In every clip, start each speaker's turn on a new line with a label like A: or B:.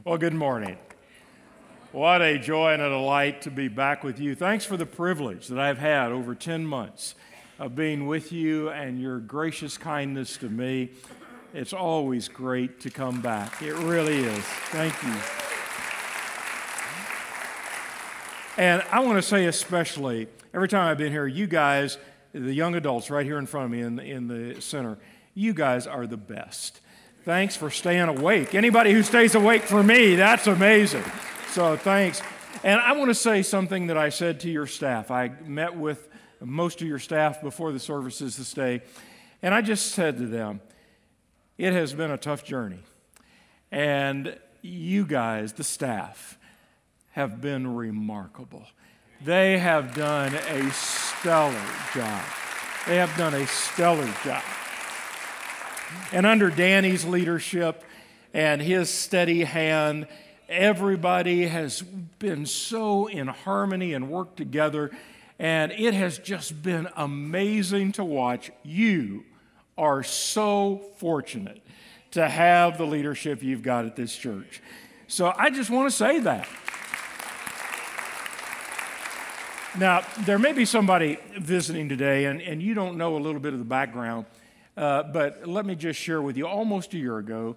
A: Well, good morning. What a joy and a delight to be back with you. Thanks for the privilege that I've had over 10 months of being with you and your gracious kindness to me. It's always great to come back. It really is. Thank you. And I want to say especially, every time I've been here, you guys, the young adults right here in front of me in the center, you guys are the best. Thanks for staying awake. Anybody who stays awake for me, that's amazing. So thanks. And I want to say something that I said to your staff. I met with most of your staff before the services this day, and I just said to them, it has been a tough journey. And you guys, the staff, have been remarkable. They have done a stellar job. They have done a stellar job. And under Danny's leadership and his steady hand, everybody has been so in harmony and worked together, and it has just been amazing to watch. You are so fortunate to have the leadership you've got at this church. So I just want to say that. Now, there may be somebody visiting today, and you don't know a little bit of the background, but let me just share with you, almost a year ago,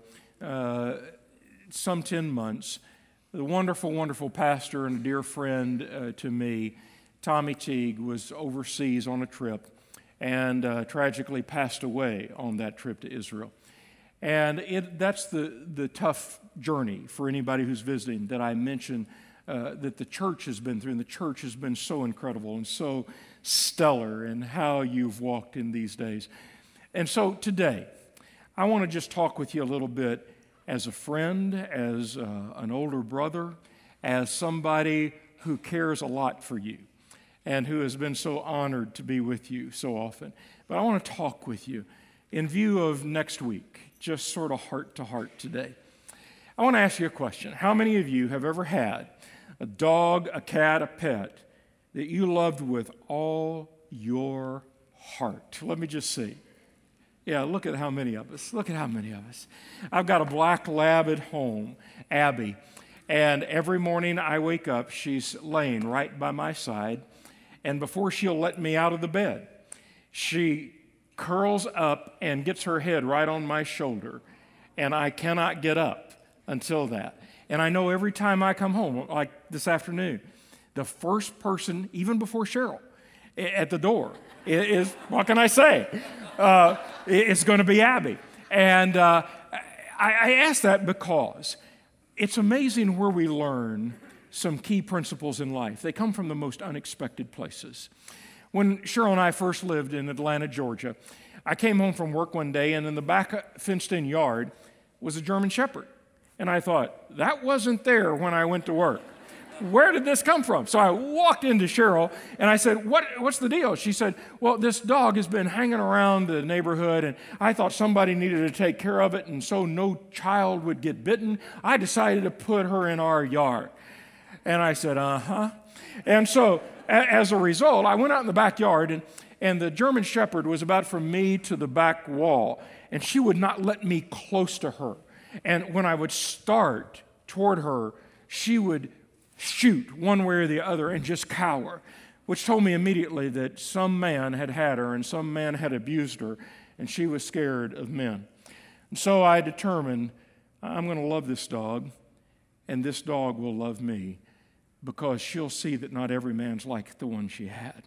A: some 10 months, the wonderful, wonderful pastor and a dear friend to me, Tommy Teague, was overseas on a trip and tragically passed away on that trip to Israel. And that's the tough journey for anybody who's visiting that I mentioned that the church has been through, and the church has been so incredible and so stellar in how you've walked in these days. And so today, I want to just talk with you a little bit as a friend, as an older brother, as somebody who cares a lot for you and who has been so honored to be with you so often. But I want to talk with you in view of next week, just sort of heart to heart today. I want to ask you a question. How many of you have ever had a dog, a cat, a pet that you loved with all your heart? Let me just see. Yeah, look at how many of us. Look at how many of us. I've got a black lab at home, Abby, and every morning I wake up, she's laying right by my side, and before she'll let me out of the bed, she curls up and gets her head right on my shoulder, and I cannot get up until that. And I know every time I come home, like this afternoon, the first person, even before Cheryl, at the door is, what can I say? It's going to be Abby. And I ask that because it's amazing where we learn some key principles in life. They come from the most unexpected places. When Cheryl and I first lived in Atlanta, Georgia, I came home from work one day, and in the back fenced-in yard was a German Shepherd. And I thought, that wasn't there when I went to work. Where did this come from? So I walked into Cheryl, and I said, what's the deal? She said, well, this dog has been hanging around the neighborhood, and I thought somebody needed to take care of it, and so no child would get bitten. I decided to put her in our yard. And I said, uh-huh. And so as a result, I went out in the backyard, and the German Shepherd was about from me to the back wall, and she would not let me close to her. And when I would start toward her, she would shoot one way or the other and just cower, which told me immediately that some man had had her and some man had abused her, and she was scared of men. And so I determined I'm going to love this dog, and this dog will love me because she'll see that not every man's like the one she had.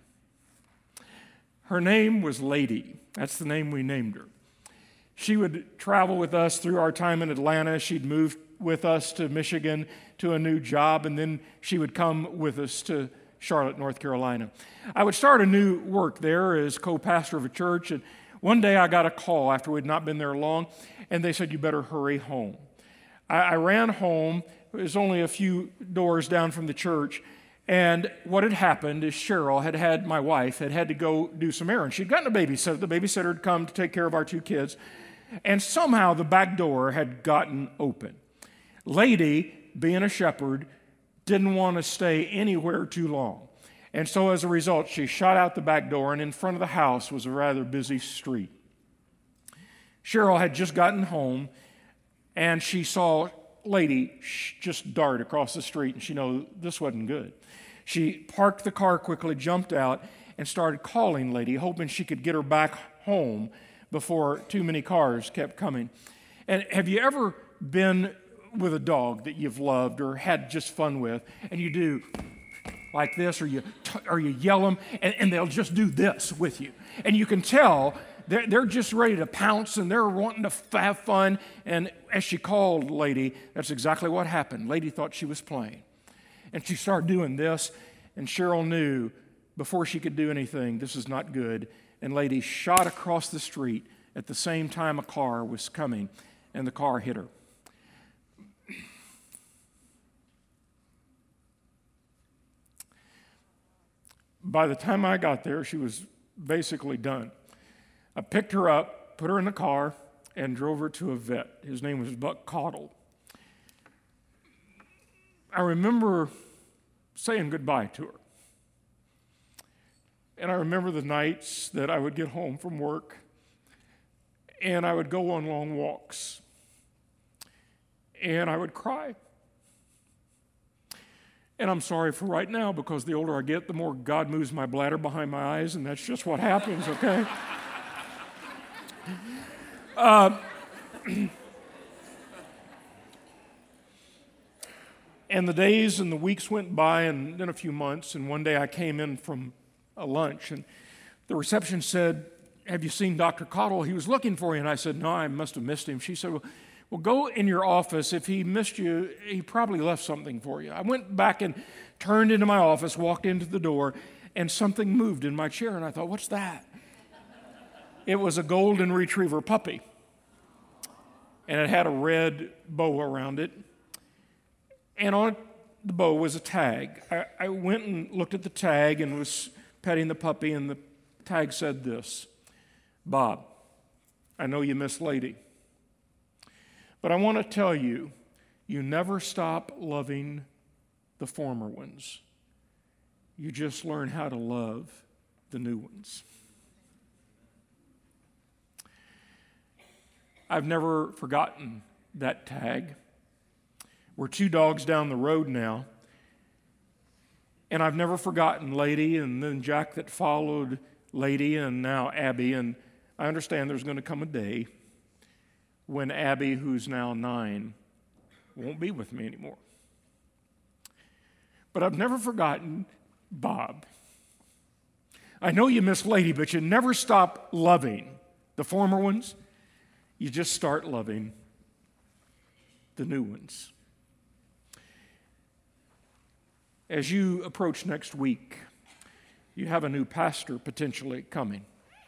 A: Her name was Lady. That's the name we named her. She would travel with us through our time in Atlanta. She'd move with us to Michigan to a new job, and then she would come with us to Charlotte, North Carolina. I would start a new work there as co-pastor of a church, and one day I got a call after we'd not been there long, and they said, you better hurry home. I ran home. It was only a few doors down from the church, and what had happened is Cheryl had my wife, had to go do some errands. She'd gotten a babysitter. The babysitter had come to take care of our two kids, and somehow the back door had gotten open. Lady, being a shepherd, didn't want to stay anywhere too long. And so as a result, she shot out the back door, and in front of the house was a rather busy street. Cheryl had just gotten home, and she saw lady just dart across the street, and she knew this wasn't good. She parked the car quickly, jumped out, and started calling lady, hoping she could get her back home before too many cars kept coming. And have you ever been with a dog that you've loved or had just fun with, and you do like this, or you yell them, and they'll just do this with you. And you can tell they're just ready to pounce, and they're wanting to have fun. And as she called lady, that's exactly what happened. Lady thought she was playing. And she started doing this, and Cheryl knew before she could do anything, this is not good. And lady shot across the street at the same time a car was coming, and the car hit her. By the time I got there, she was basically done. I picked her up, put her in the car, and drove her to a vet. His name was Buck Caudle. I remember saying goodbye to her. And I remember the nights that I would get home from work, and I would go on long walks, and I would cry. And I'm sorry for right now, because the older I get, the more God moves my bladder behind my eyes, and that's just what happens, okay? And the days and the weeks went by, and then a few months, and one day I came in from a lunch, and the reception said, "Have you seen Dr. Caudle? He was looking for you." And I said, "No, I must have missed him." She said, well, go in your office. If he missed you, he probably left something for you. I went back and turned into my office, walked into the door, and something moved in my chair, and I thought, what's that? It was a golden retriever puppy, and it had a red bow around it, and on the bow was a tag. I went and looked at the tag and was petting the puppy, and the tag said this: "Bob, I know you miss Lady, but I want to tell you, you never stop loving the former ones. You just learn how to love the new ones." I've never forgotten that tag. We're 2 dogs down the road now, and I've never forgotten Lady, and then Jack that followed Lady, and now Abby. And I understand there's going to come a day when Abby, who's now 9, won't be with me anymore. But I've never forgotten Bob. I know you miss Lady, but you never stop loving the former ones. You just start loving the new ones. As you approach next week, you have a new pastor potentially coming.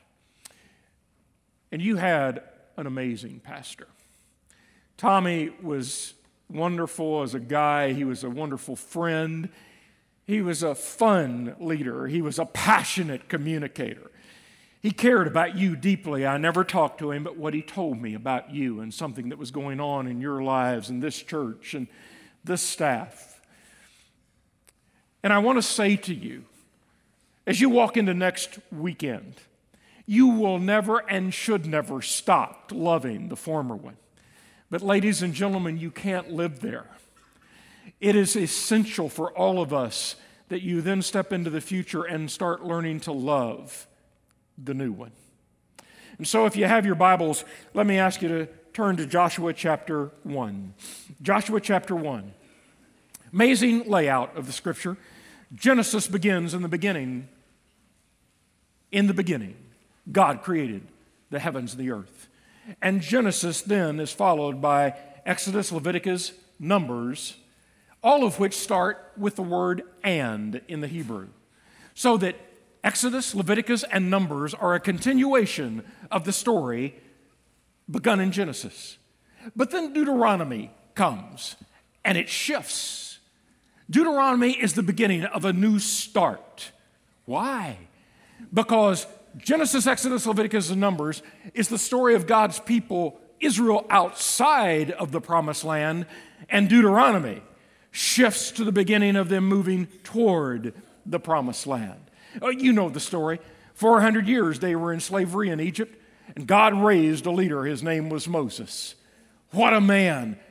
A: And you had an amazing pastor. Tommy was wonderful as a guy. He was a wonderful friend. He was a fun leader. He was a passionate communicator. He cared about you deeply. I never talked to him, but what he told me about you and something that was going on in your lives and this church and this staff. And I want to say to you, as you walk into next weekend, you will never and should never stop loving the former one. But ladies and gentlemen, you can't live there. It is essential for all of us that you then step into the future and start learning to love the new one. And so if you have your Bibles, let me ask you to turn to Joshua chapter 1. Joshua chapter 1. Amazing layout of the scripture. Genesis begins in the beginning. In the beginning, God created the heavens and the earth. And Genesis then is followed by Exodus, Leviticus, Numbers, all of which start with the word "and" in the Hebrew. So that Exodus, Leviticus, and Numbers are a continuation of the story begun in Genesis. But then Deuteronomy comes, and it shifts. Deuteronomy is the beginning of a new start. Why? Because Genesis, Exodus, Leviticus, and Numbers is the story of God's people, Israel, outside of the promised land, and Deuteronomy shifts to the beginning of them moving toward the promised land. You know the story. 400 years they were in slavery in Egypt, and God raised a leader. His name was Moses. What a man.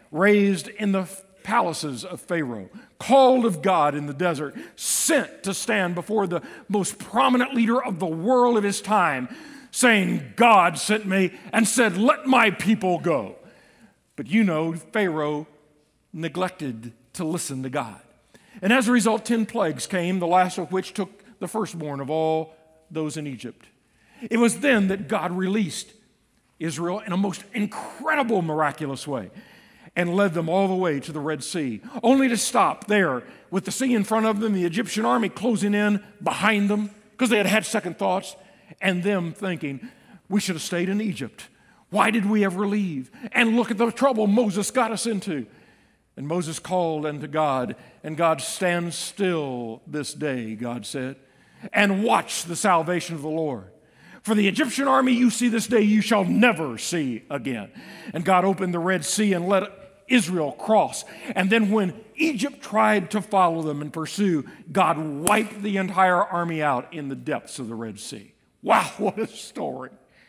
A: raised in the palaces of Pharaoh, called of God in the desert, sent to stand before the most prominent leader of the world of his time, saying, God sent me and said, let my people go. But you know, Pharaoh neglected to listen to God. And as a result, 10 plagues came, the last of which took the firstborn of all those in Egypt. It was then that God released Israel in a most incredible, miraculous way and led them all the way to the Red Sea, only to stop there with the sea in front of them, the Egyptian army closing in behind them because they had had second thoughts, and them thinking, we should have stayed in Egypt. Why did we ever leave? And look at the trouble Moses got us into. And Moses called unto God, and God, stand still this day, God said, and watch the salvation of the Lord. For the Egyptian army you see this day, you shall never see again. And God opened the Red Sea and let Israel cross. And then when Egypt tried to follow them and pursue, God wiped the entire army out in the depths of the Red Sea. Wow, what a story.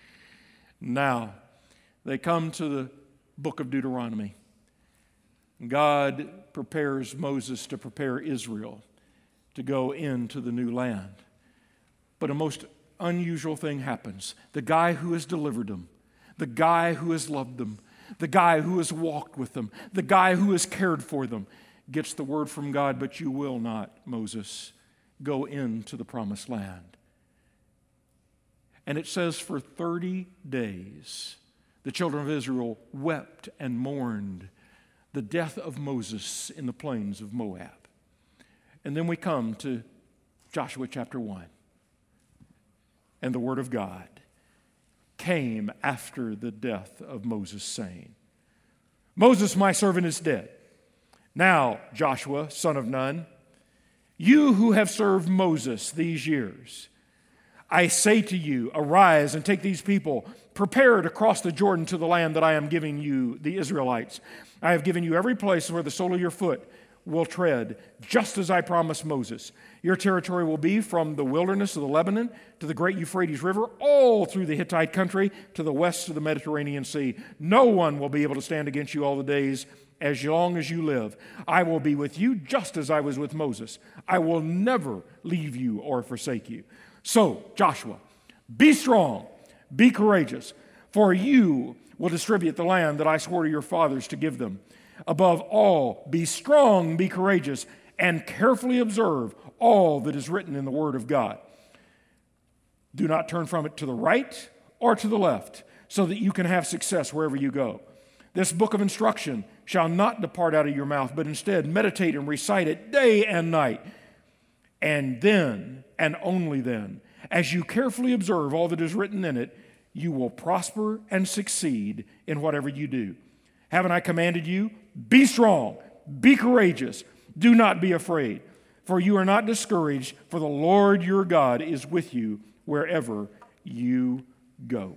A: Now, they come to the book of Deuteronomy. God prepares Moses to prepare Israel to go into the new land. But a most unusual thing happens. The guy who has delivered them, the guy who has loved them, the guy who has walked with them, the guy who has cared for them, gets the word from God, but you will not, Moses, go into the promised land. And it says for 30 days, the children of Israel wept and mourned the death of Moses in the plains of Moab. And then we come to Joshua chapter 1. And the word of God came after the death of Moses, saying, Moses, my servant, is dead. Now, Joshua, son of Nun, you who have served Moses these years, I say to you, arise and take these people, prepare to cross the Jordan to the land that I am giving you, the Israelites. I have given you every place where the sole of your foot will tread, just as I promised Moses. Your territory will be from the wilderness of the Lebanon to the great Euphrates River, all through the Hittite country to the west of the Mediterranean Sea. No one will be able to stand against you all the days as long as you live. I will be with you just as I was with Moses. I will never leave you or forsake you. So, Joshua, be strong, be courageous, for you will distribute the land that I swore to your fathers to give them. Above all, be strong, be courageous, and carefully observe all that is written in the Word of God. Do not turn from it to the right or to the left, so that you can have success wherever you go. This book of instruction shall not depart out of your mouth, but instead meditate and recite it day and night. And then, and only then, as you carefully observe all that is written in it, you will prosper and succeed in whatever you do. Haven't I commanded you? Be strong, be courageous, do not be afraid, for you are not discouraged, for the Lord your God is with you wherever you go.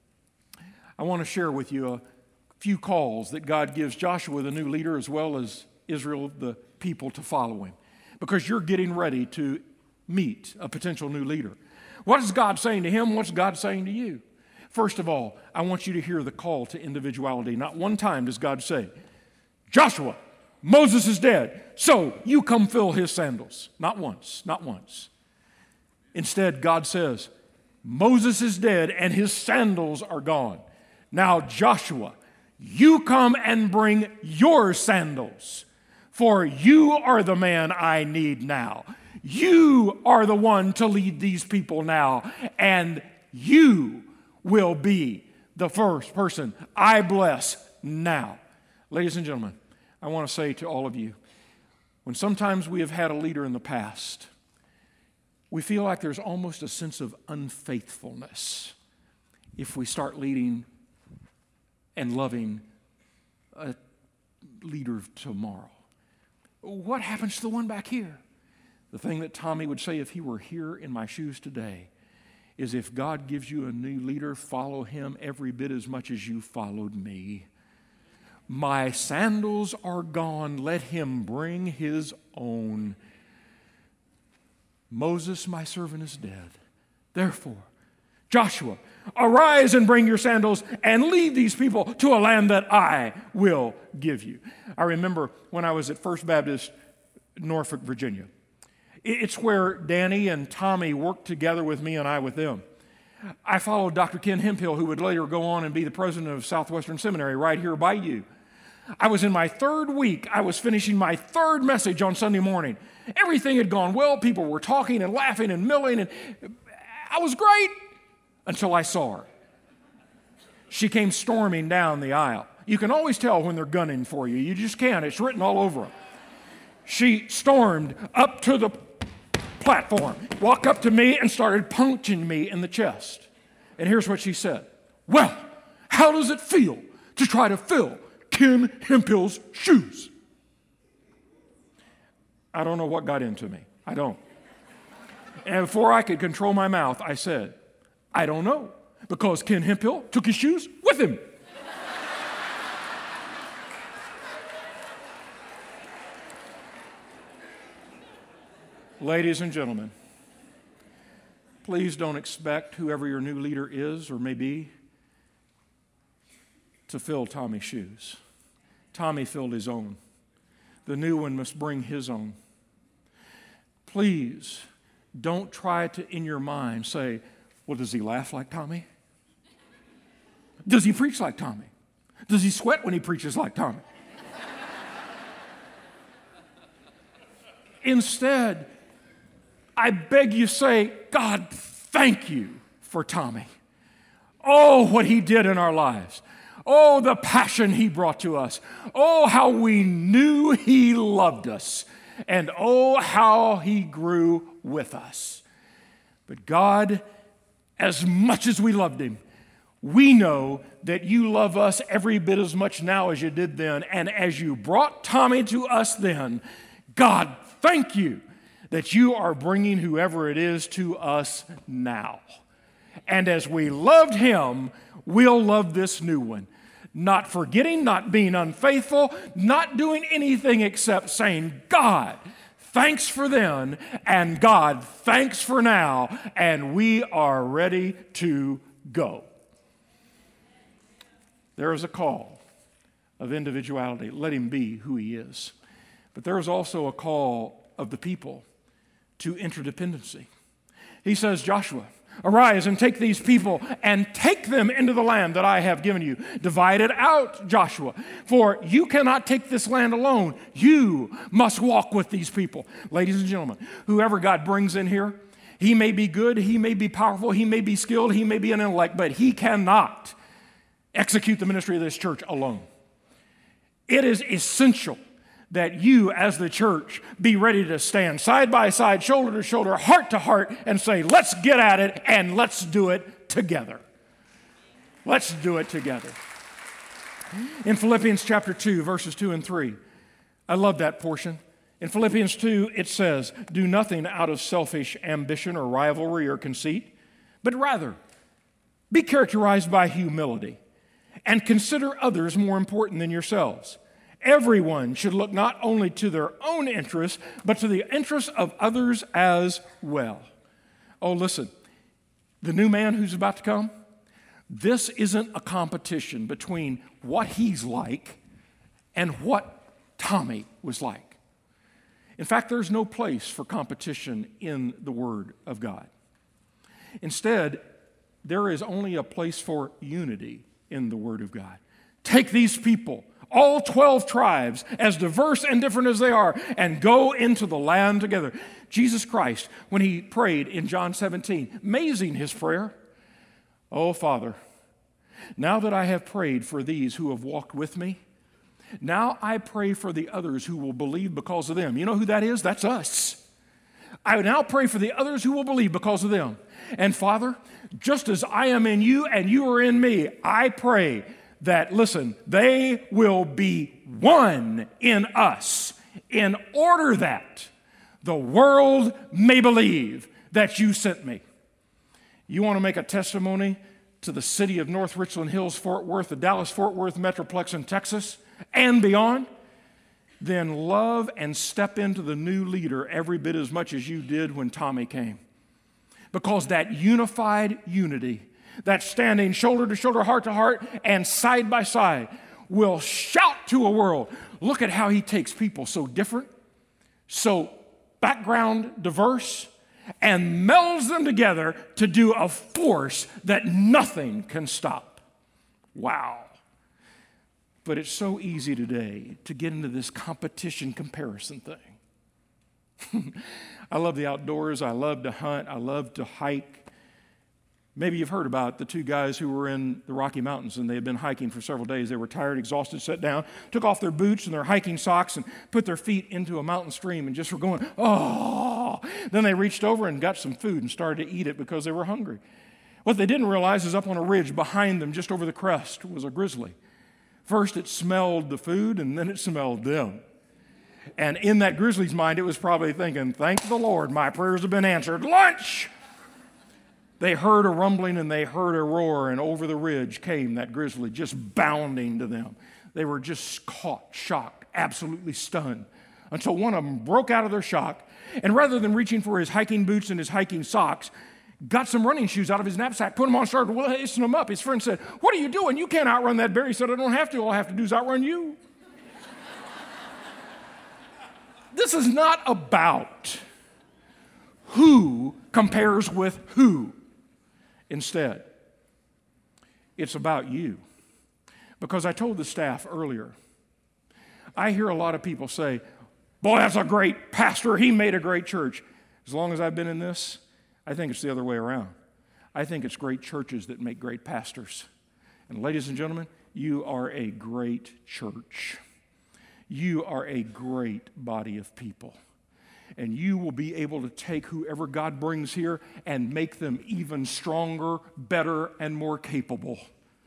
A: I want to share with you a few calls that God gives Joshua, the new leader, as well as Israel, the people, to follow him, because you're getting ready to meet a potential new leader. What is God saying to him? What's God saying to you? First of all, I want you to hear the call to individuality. Not one time does God say, Joshua, Moses is dead, so you come fill his sandals. Not once, not once. Instead, God says, Moses is dead and his sandals are gone. Now, Joshua, you come and bring your sandals, for you are the man I need now. You are the one to lead these people now, and you will be the first person I bless now. Ladies and gentlemen, I want to say to all of you, when sometimes we have had a leader in the past, we feel like there's almost a sense of unfaithfulness if we start leading and loving a leader tomorrow. What happens to the one back here? The thing that Tommy would say if he were here in my shoes today is, if God gives you a new leader, follow him every bit as much as you followed me. My sandals are gone. Let him bring his own. Moses, my servant, is dead. Therefore, Joshua, arise and bring your sandals and lead these people to a land that I will give you. I remember when I was at First Baptist Norfolk, Virginia. It's where Danny and Tommy worked together with me and I with them. I followed Dr. Ken Hemphill, who would later go on and be the president of Southwestern Seminary right here by you. I was in my third week. I was finishing my third message on Sunday morning. Everything had gone well. People were talking and laughing and milling, and I was great until I saw her. She came storming down the aisle. You can always tell when they're gunning for you. You just can. It's written all over them. She stormed up to the platform, walked up to me, and started punching me in the chest. And here's what she said. Well, how does it feel to try to fill Ken Hemphill's shoes? I don't know what got into me. I don't. And before I could control my mouth, I said, I don't know, because Ken Hemphill took his shoes with him. Ladies and gentlemen, please don't expect whoever your new leader is or may be to fill Tommy's shoes. Tommy filled his own. The new one must bring his own. Please don't try to, in your mind, say, well, does he laugh like Tommy? Does he preach like Tommy? Does he sweat when he preaches like Tommy? Instead, I beg you say, God, thank you for Tommy. Oh, what he did in our lives. Oh, the passion he brought to us. Oh, how we knew he loved us. And oh, how he grew with us. But God, as much as we loved him, we know that you love us every bit as much now as you did then. And as you brought Tommy to us then, God, thank you that you are bringing whoever it is to us now. And as we loved him, we'll love this new one. Not forgetting, not being unfaithful, not doing anything except saying, God, thanks for then, and God, thanks for now, and we are ready to go. There is a call of individuality. Let him be who he is. But there is also a call of the people to interdependency. He says, Joshua, arise and take these people and take them into the land that I have given you. Divide it out, Joshua, for you cannot take this land alone. You must walk with these people. Ladies and gentlemen, whoever God brings in here, he may be good, he may be powerful, he may be skilled, he may be an intellect, but he cannot execute the ministry of this church alone. It is essential that you as the church be ready to stand side by side, shoulder to shoulder, heart to heart, and say, let's get at it and let's do it together. Let's do it together. In Philippians chapter 2, verses 2 and 3, I love that portion. In Philippians 2, it says, do nothing out of selfish ambition or rivalry or conceit, but rather be characterized by humility and consider others more important than yourselves. Everyone should look not only to their own interests, but to the interests of others as well. Oh, listen, the new man who's about to come, this isn't a competition between what he's like and what Tommy was like. In fact, there's no place for competition in the Word of God. Instead, there is only a place for unity in the Word of God. Take these people, all 12 tribes, as diverse and different as they are, and go into the land together. Jesus Christ, when he prayed in John 17, amazing his prayer. Oh, Father, now that I have prayed for these who have walked with me, now I pray for the others who will believe because of them. You know who that is? That's us. I now pray for the others who will believe because of them. And Father, just as I am in you and you are in me, I pray that, listen, they will be one in us in order that the world may believe that you sent me. You want to make a testimony to the city of North Richland Hills, Fort Worth, the Dallas-Fort Worth Metroplex in Texas, and beyond? Then love and step into the new leader every bit as much as you did when Tommy came. because that unified unity, that standing shoulder to shoulder, heart to heart, and side by side will shout to a world, look at how he takes people so different, so background diverse, and melds them together to do a force that nothing can stop. Wow. But it's so easy today to get into this competition comparison thing. I love the outdoors. I love to hunt. I love to hike. Maybe you've heard about the two guys who were in the Rocky Mountains and they had been hiking for several days. They were tired, exhausted, sat down, took off their boots and their hiking socks and put their feet into a mountain stream and just were going, oh. Then they reached over and got some food and started to eat it because they were hungry. What they didn't realize is up on a ridge behind them, just over the crest, was a grizzly. First it smelled the food and then it smelled them. And in that grizzly's mind, it was probably thinking, thank the Lord, my prayers have been answered. Lunch! They heard a rumbling and they heard a roar, and over the ridge came that grizzly just bounding to them. They were just caught, shocked, absolutely stunned, until one of them broke out of their shock, and rather than reaching for his hiking boots and his hiking socks, got some running shoes out of his knapsack, put them on, started lacing them up. His friend said, what are you doing? You can't outrun that bear. He said, I don't have to. All I have to do is outrun you. This is not about who compares with who. Instead, it's about you. Because I told the staff earlier, I hear a lot of people say, boy, that's a great pastor. He made a great church. As long as I've been in this, I think it's the other way around. I think it's great churches that make great pastors. And ladies and gentlemen, you are a great church. You are a great body of people. And you will be able to take whoever God brings here and make them even stronger, better, and more capable.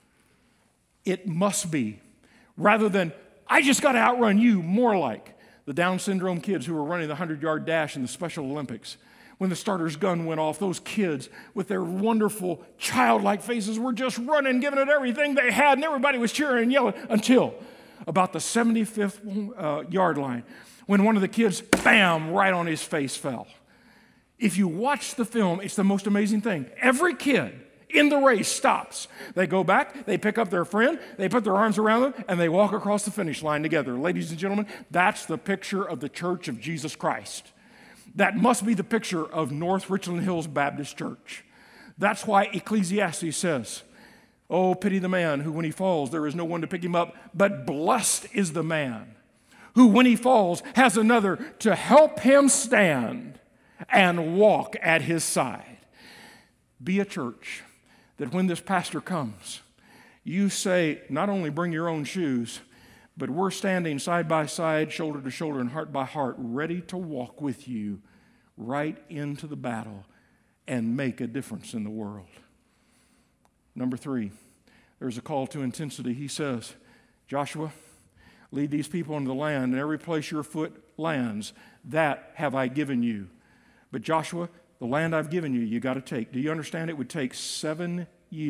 A: It must be, rather than, I just got to outrun you, more like the Down syndrome kids who were running the 100-yard dash in the Special Olympics. When the starter's gun went off, those kids with their wonderful childlike faces were just running, giving it everything they had, and everybody was cheering and yelling until about the 75th yard line, when one of the kids, bam, right on his face fell. If you watch the film, it's the most amazing thing. Every kid in the race stops. They go back, they pick up their friend, they put their arms around them, and they walk across the finish line together. Ladies and gentlemen, that's the picture of the Church of Jesus Christ. That must be the picture of North Richland Hills Baptist Church. That's why Ecclesiastes says, oh, pity the man who when he falls, there is no one to pick him up, but blessed is the man who when he falls has another to help him stand and walk at his side. Be a church that when this pastor comes, you say, not only bring your own shoes, but we're standing side by side, shoulder to shoulder, and heart by heart, ready to walk with you right into the battle and make a difference in the world. Number 3, there's a call to intensity. He says, Joshua, lead these people into the land, and every place your foot lands, that have I given you. But Joshua, the land I've given you, you got to take. Do you understand? It would take 7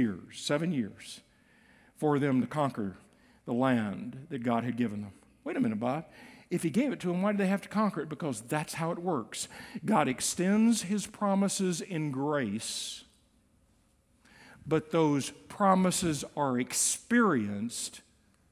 A: years for them to conquer the land that God had given them. Wait a minute, Bob. If he gave it to them, why did they have to conquer it? Because that's how it works. God extends his promises in grace, but those promises are experienced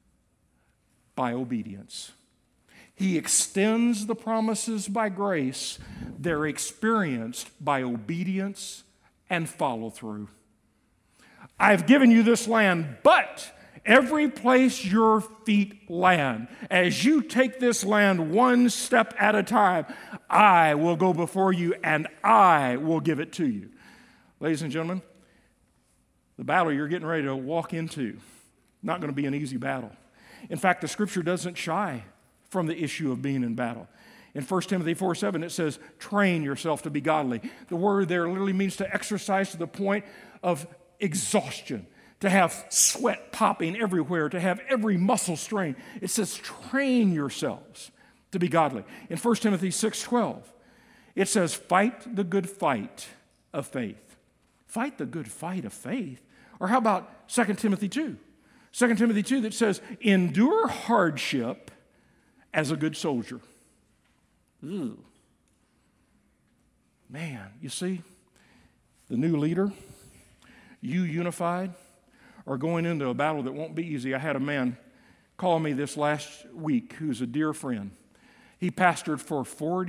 A: by obedience. He extends the promises by grace. They're experienced by obedience and follow through. I've given you this land, but every place your feet land, as you take this land one step at a time, I will go before you and I will give it to you. Ladies and gentlemen, the battle you're getting ready to walk into, not going to be an easy battle. In fact, the scripture doesn't shy from the issue of being in battle. In 1 Timothy 4:7, it says, train yourself to be godly. The word there literally means to exercise to the point of exhaustion, to have sweat popping everywhere, to have every muscle strained. It says, train yourselves to be godly. In 1 Timothy 6:12, it says, fight the good fight of faith. Fight the good fight of faith. Or how about 2 Timothy 2? 2 Timothy 2 that says, endure hardship as a good soldier. Ooh. Man, you see, the new leader, you unified, are going into a battle that won't be easy. I had a man call me this last week who's a dear friend. He pastored for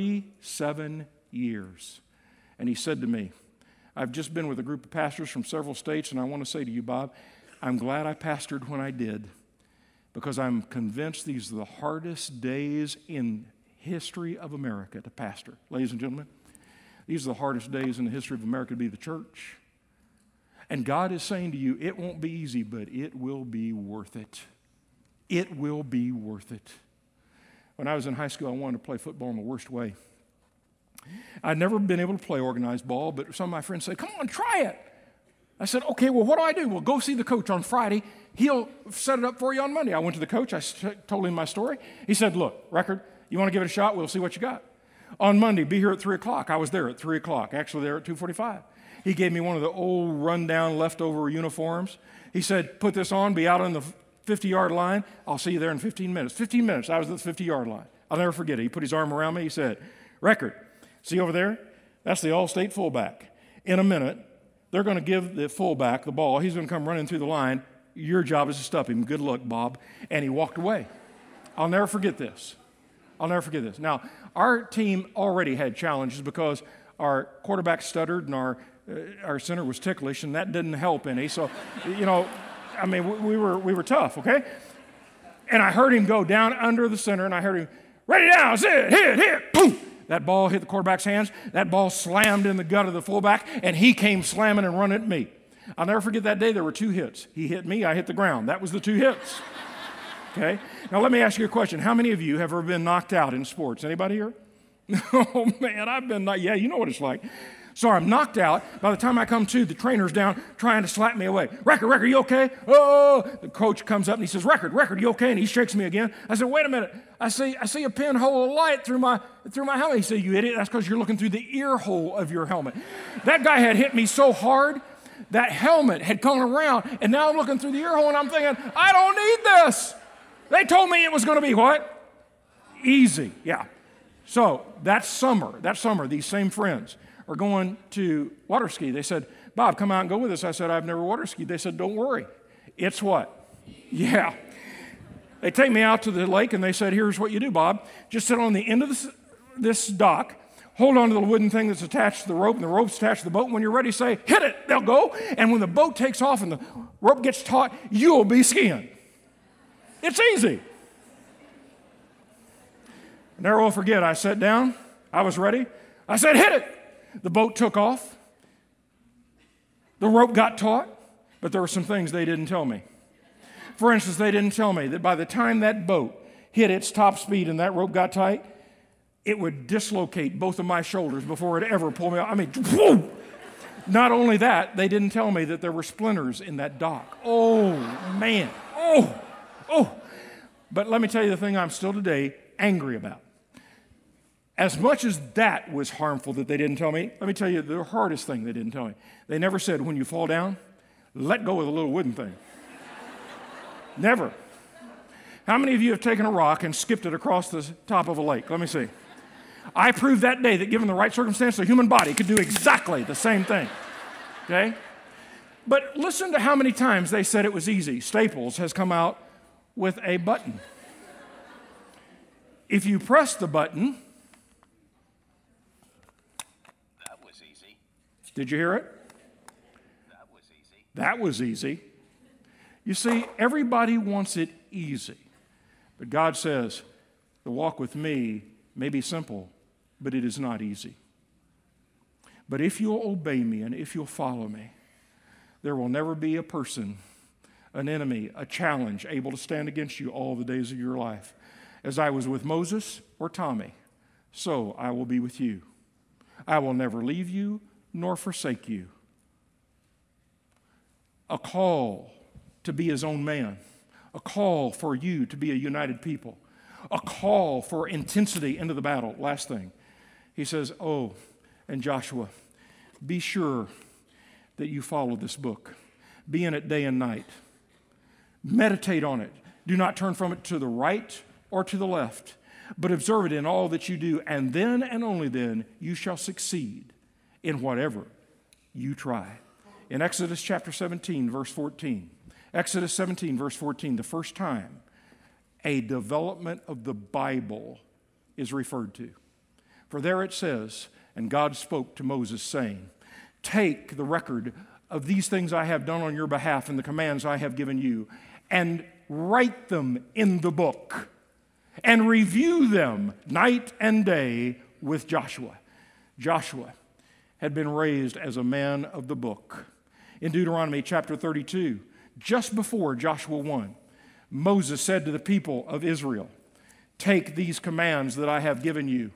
A: 47 years. And he said to me, I've just been with a group of pastors from several states, and I want to say to you, Bob, I'm glad I pastored when I did, because I'm convinced these are the hardest days in history of America to pastor. Ladies and gentlemen, these are the hardest days in the history of America to be the church. And God is saying to you, it won't be easy, but it will be worth it. It will be worth it. When I was in high school, I wanted to play football in the worst way. I'd never been able to play organized ball, but some of my friends said, come on, try it. I said, okay, well, what do? Well, go see the coach on Friday. He'll set it up for you on Monday. I went to the coach. I told him my story. He said, look, Record, you want to give it a shot? We'll see what you got. On Monday, be here at 3 o'clock. I was there at 3 o'clock, actually there at 2:45. He gave me one of the old rundown leftover uniforms. He said, put this on, be out on the 50-yard line. I'll see you there in 15 minutes. 15 minutes, I was at the 50-yard line. I'll never forget it. He put his arm around me. He said, Record, see over there? That's the All-State fullback. In a minute, they're going to give the fullback the ball. He's going to come running through the line. Your job is to stop him. Good luck, Bob. And he walked away. I'll never forget this. I'll never forget this. Now, our team already had challenges because our quarterback stuttered and our center was ticklish, and that didn't help any. So, I mean, we were tough, okay? And I heard him go down under the center, and I heard him, ready now, hit, boom. That ball hit the quarterback's hands. That ball slammed in the gut of the fullback, and he came slamming and running at me. I'll never forget that day. There were 2 hits. He hit me. I hit the ground. That was the 2 hits. Okay? Now, let me ask you a question. How many of you have ever been knocked out in sports? Anybody here? Oh, man, I've been knocked. Yeah, you know what it's like. So I'm knocked out. By the time I come to, the trainer's down trying to slap me away. Record, you okay? Oh, the coach comes up and he says, Record, you okay? And he shakes me again. I said, wait a minute. I see a pinhole of light through my helmet. He said, you idiot, that's because you're looking through the ear hole of your helmet. That guy had hit me so hard, that helmet had come around, and now I'm looking through the ear hole and I'm thinking, I don't need this. They told me it was going to be what? Easy, yeah. So that summer, these same friends are going to water ski. They said, Bob, come out and go with us. I said, I've never water skied. They said, don't worry. It's what? Yeah. They take me out to the lake and they said, here's what you do, Bob. Just sit on the end of this dock, hold on to the wooden thing that's attached to the rope, and the rope's attached to the boat. And when you're ready, say, hit it. They'll go. And when the boat takes off and the rope gets taut, you'll be skiing. It's easy. I never will forget, I sat down. I was ready. I said, hit it. The boat took off. The rope got taut, but there were some things they didn't tell me. For instance, they didn't tell me that by the time that boat hit its top speed and that rope got tight, it would dislocate both of my shoulders before it ever pulled me out. I mean, whoa! Not only that, they didn't tell me that there were splinters in that dock. Oh, man. Oh. But let me tell you the thing I'm still today angry about. As much as that was harmful that they didn't tell me, let me tell you the hardest thing they didn't tell me. They never said, when you fall down, let go of the little wooden thing. Never. How many of you have taken a rock and skipped it across the top of a lake? Let me see. I proved that day that given the right circumstance, the human body could do exactly the same thing. Okay? But listen to how many times they said it was easy. Staples has come out with a button. If you press the button,
B: that was easy.
A: Did you hear it?
B: That was easy.
A: That was easy. You see, everybody wants it easy. But God says, the walk with me may be simple, but it is not easy. But if you'll obey me and if you'll follow me, there will never be a person, an enemy, a challenge able to stand against you all the days of your life. As I was with Moses or Tommy, so I will be with you. I will never leave you nor forsake you. A call to be his own man. A call for you to be a united people. A call for intensity into the battle. Last thing. He says, oh, and Joshua, be sure that you follow this book. Be in it day and night. Meditate on it. Do not turn from it to the right or to the left, but observe it in all that you do, and then and only then you shall succeed in whatever You try. In Exodus chapter 17, verse 14, Exodus 17, verse 14, the first time a development of the Bible is referred to. For there it says, and God spoke to Moses, saying, take the record of these things I have done on your behalf and the commands I have given you, and write them in the book, and review them night and day with Joshua. Joshua had been raised as a man of the book. In Deuteronomy chapter 32, just before Joshua 1, Moses said to the people of Israel, take these commands that I have given you,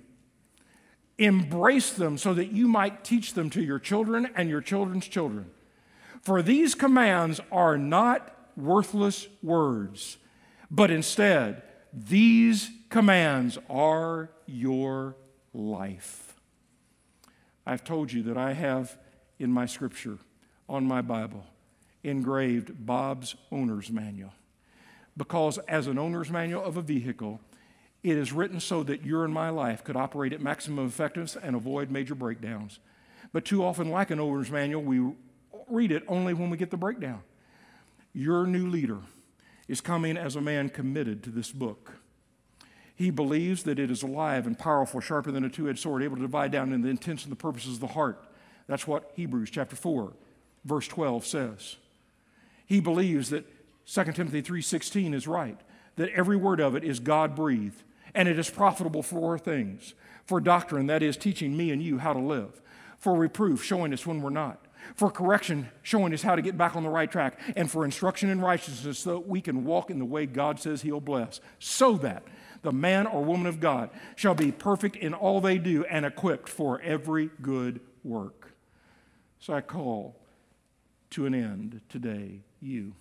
A: embrace them so that you might teach them to your children and your children's children. For these commands are not worthless words, but instead, these commands are your life. I've told you that I have in my scripture, on my Bible, engraved Bob's owner's manual. Because as an owner's manual of a vehicle, it is written so that your and my life could operate at maximum effectiveness and avoid major breakdowns. But too often, like an owner's manual, we read it only when we get the breakdown. Your new leader is coming as a man committed to this book. He believes that it is alive and powerful, sharper than a two-edged sword, able to divide down into the intents and the purposes of the heart. That's what Hebrews chapter 4, verse 12 says. He believes that 2 Timothy 3:16 is right, that every word of it is God-breathed, and it is profitable for all things, for doctrine, that is, teaching me and you how to live, for reproof, showing us when we're not, for correction, showing us how to get back on the right track, and for instruction in righteousness so that we can walk in the way God says He'll bless, so that the man or woman of God shall be perfect in all they do and equipped for every good work. So I call to an end today you.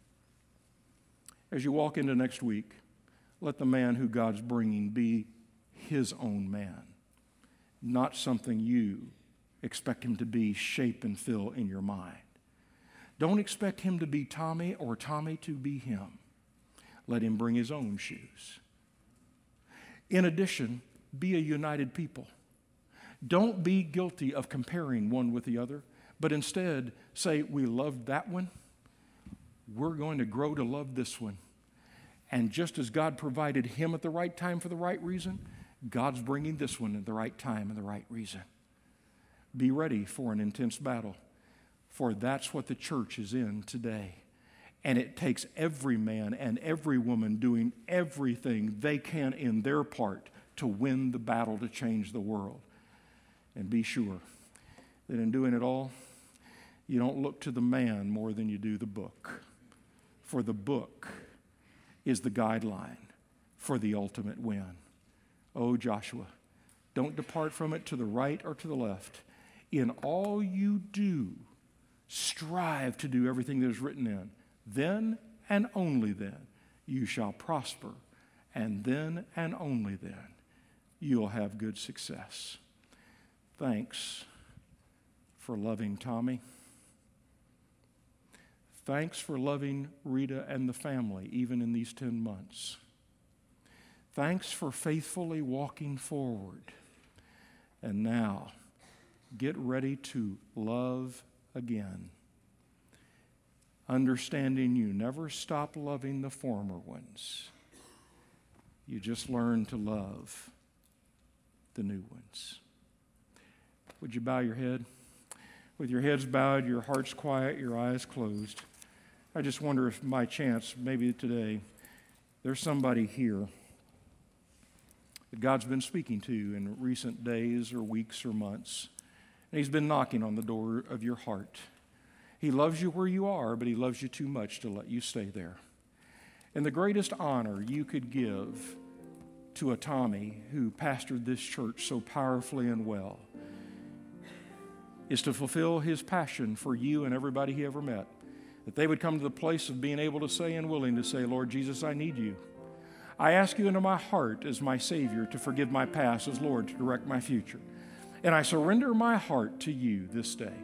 A: As you walk into next week, let the man who God's bringing be His own man, not something you expect him to be, shape, and fill in your mind. Don't expect him to be Tommy or Tommy to be him. Let him bring his own shoes. In addition, be a united people. Don't be guilty of comparing one with the other, but instead say, we loved that one. We're going to grow to love this one. And just as God provided him at the right time for the right reason, God's bringing this one at the right time and the right reason. Be ready for an intense battle, for that's what the church is in today. And it takes every man and every woman doing everything they can in their part to win the battle to change the world. And be sure that in doing it all, you don't look to the man more than you do the book. For the book is the guideline for the ultimate win. Oh, Joshua, don't depart from it to the right or to the left. In all you do, strive to do everything that is written in. Then and only then you shall prosper, and then and only then you'll have good success. Thanks for loving Tommy. Thanks for loving Rita and the family, even in these 10 months. Thanks for faithfully walking forward. And now, get ready to love again. Understanding you never stop loving the former ones. You just learn to love the new ones. Would you bow your head? With your heads bowed, your hearts quiet, your eyes closed. I just wonder if by chance, maybe today, there's somebody here that God's been speaking to in recent days or weeks or months. And He's been knocking on the door of your heart. He loves you where you are, but He loves you too much to let you stay there. And the greatest honor you could give to a Tommy who pastored this church so powerfully and well is to fulfill his passion for you and everybody he ever met. That they would come to the place of being able to say and willing to say, Lord Jesus, I need you. I ask you into my heart as my Savior to forgive my past, as Lord to direct my future. And I surrender my heart to you this day.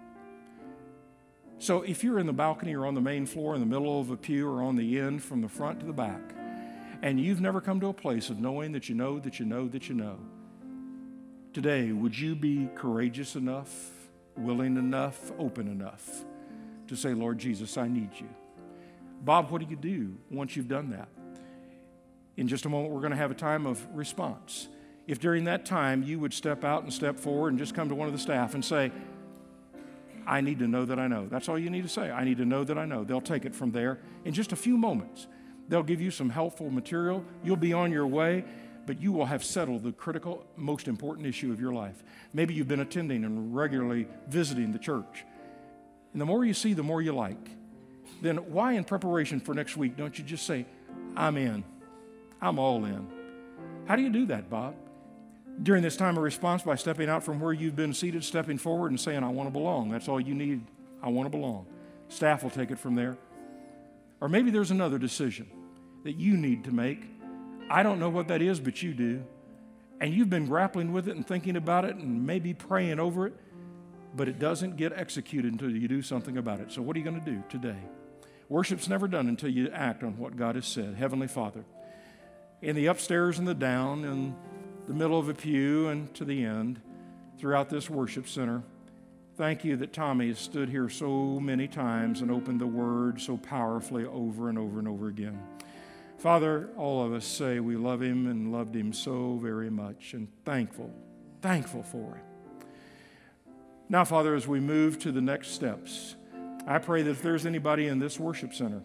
A: So if you're in the balcony or on the main floor, in the middle of a pew or on the end from the front to the back, and you've never come to a place of knowing that you know that you know that you know, today, would you be courageous enough willing enough, open enough to say, Lord Jesus, I need you. Bob, what do you do once you've done that? In just a moment, we're going to have a time of response. If during that time you would step out and step forward and just come to one of the staff and say, I need to know that I know. That's all you need to say. I need to know that I know. They'll take it from there in just a few moments. They'll give you some helpful material. You'll be on your way, but you will have settled the critical, most important issue of your life. Maybe you've been attending and regularly visiting the church. And the more you see, the more you like. Then why in preparation for next week don't you just say, I'm in. I'm all in. How do you do that, Bob? During this time of response, by stepping out from where you've been seated, stepping forward and saying, I want to belong. That's all you need. I want to belong. Staff will take it from there. Or maybe there's another decision that you need to make. I don't know what that is, but you do. And you've been grappling with it and thinking about it and maybe praying over it, but it doesn't get executed until you do something about it. So what are you going to do today? Worship's never done until you act on what God has said. Heavenly Father, in the upstairs and the down, in the middle of a pew and to the end, throughout this worship center, thank you that Tommy has stood here so many times and opened the Word so powerfully over and over and over again. Father, all of us say we love him and loved him so very much and thankful for him. Now, Father, as we move to the next steps, I pray that if there's anybody in this worship center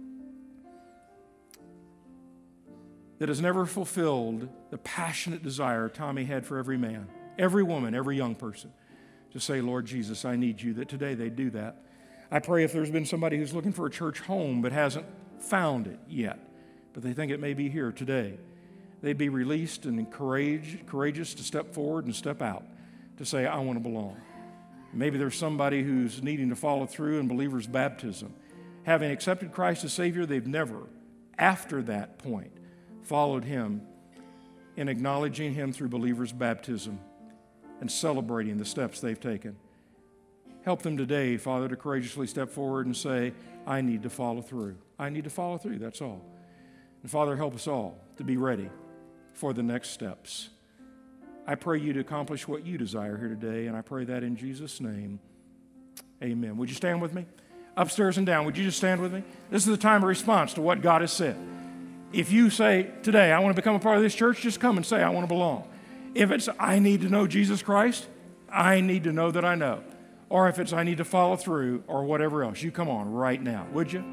A: that has never fulfilled the passionate desire Tommy had for every man, every woman, every young person, to say, Lord Jesus, I need you, that today they do that. I pray if there's been somebody who's looking for a church home but hasn't found it yet, but they think it may be here today, they'd be released and courageous to step forward and step out to say, I want to belong. Maybe there's somebody who's needing to follow through in believer's baptism. Having accepted Christ as Savior, they've never, after that point, followed him in acknowledging him through believer's baptism and celebrating the steps they've taken. Help them today, Father, to courageously step forward and say, I need to follow through. I need to follow through, that's all. And Father, help us all to be ready for the next steps. I pray you to accomplish what you desire here today, and I pray that in Jesus' name. Amen. Would you stand with me? Upstairs and down, would you just stand with me? This is the time of response to what God has said. If you say today, I want to become a part of this church, just come and say, I want to belong. If it's, I need to know Jesus Christ, I need to know that I know. Or if it's, I need to follow through, or whatever else, you come on right now, would you?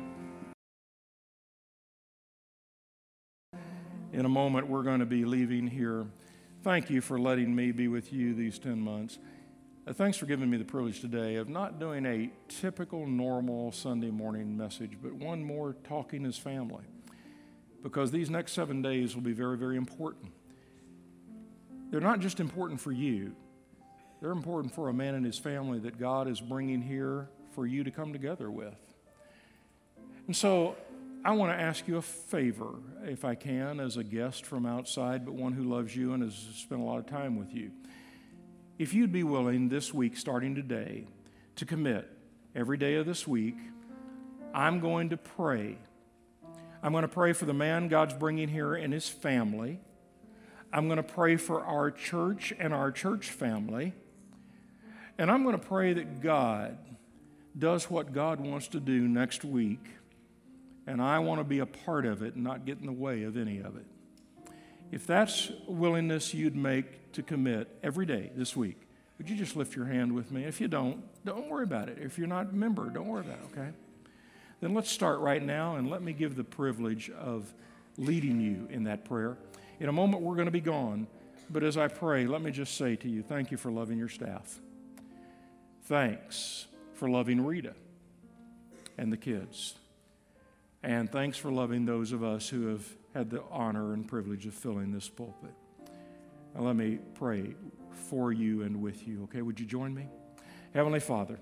A: In a moment, we're going to be leaving here. Thank you for letting me be with you these 10 months. Thanks for giving me the privilege today of not doing a typical, normal Sunday morning message, but one more talking as family. Because these next 7 days will be very, very important. They're not just important for you. They're important for a man and his family that God is bringing here for you to come together with. And so I want to ask you a favor, if I can, as a guest from outside, but one who loves you and has spent a lot of time with you. If you'd be willing this week, starting today, to commit every day of this week, I'm going to pray. I'm going to pray for the man God's bringing here and his family. I'm going to pray for our church and our church family. And I'm going to pray that God does what God wants to do next week. And I want to be a part of it and not get in the way of any of it. If that's willingness you'd make to commit every day this week, would you just lift your hand with me? If you don't worry about it. If you're not a member, don't worry about it, okay? Then let's start right now, and let me give the privilege of leading you in that prayer. In a moment, we're going to be gone, but as I pray, let me just say to you, thank you for loving your staff. Thanks for loving Rita and the kids. And thanks for loving those of us who have had the honor and privilege of filling this pulpit. Now let me pray for you and with you, okay? Would you join me? Heavenly Father,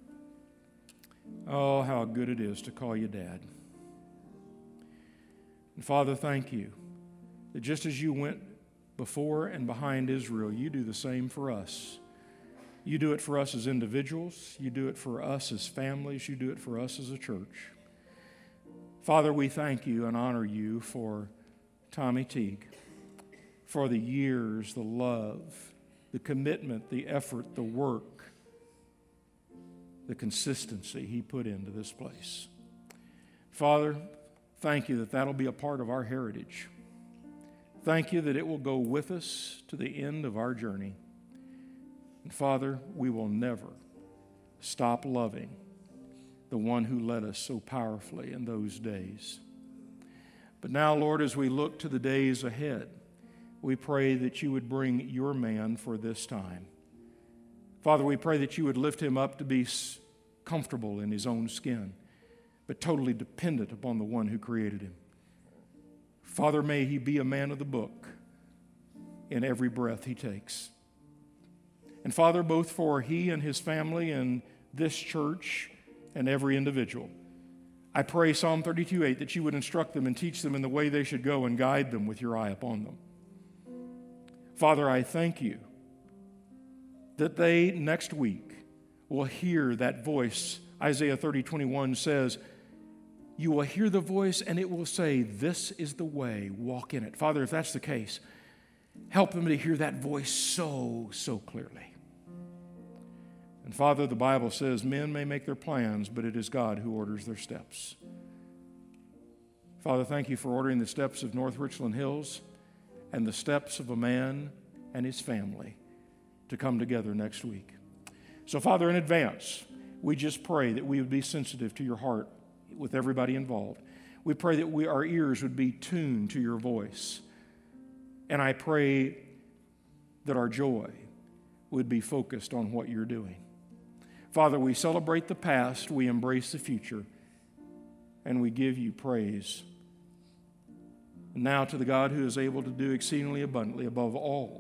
A: oh, how good it is to call you Dad. And Father, thank you that just as you went before and behind Israel, you do the same for us. You do it for us as individuals. You do it for us as families. You do it for us as a church. Father, we thank you and honor you for Tommy Teague, for the years, the love, the commitment, the effort, the work the consistency He put into this place. Father, thank you that that'll be a part of our heritage. Thank you that it will go with us to the end of our journey. And Father, we will never stop loving the one who led us so powerfully in those days. But now, Lord, as we look to the days ahead, we pray that you would bring your man for this time. Father, we pray that you would lift him up to be comfortable in his own skin, but totally dependent upon the one who created him. Father, may he be a man of the book in every breath he takes. And Father, both for he and his family and this church and every individual, I pray Psalm 32:8 that you would instruct them and teach them in the way they should go and guide them with your eye upon them. Father, I thank you that they next week will hear that voice. Isaiah 30:21 says, you will hear the voice and it will say, this is the way, walk in it. Father, if that's the case, help them to hear that voice so clearly. And Father, the Bible says men may make their plans, but it is God who orders their steps. Father, thank you for ordering the steps of North Richland Hills and the steps of a man and his family to come together next week. So, Father, in advance, we just pray that we would be sensitive to your heart with everybody involved. We pray that our ears would be tuned to your voice. And I pray that our joy would be focused on what you're doing. Father, we celebrate the past, we embrace the future, and we give you praise. And now to the God who is able to do exceedingly abundantly above all,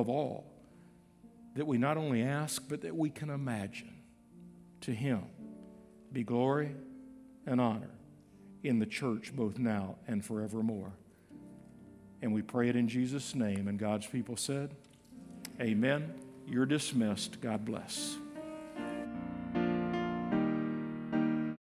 A: that we not only ask, but that we can imagine. To him be glory and honor in the church both now and forevermore. And we pray it in Jesus' name. And God's people said, amen. You're dismissed. God bless.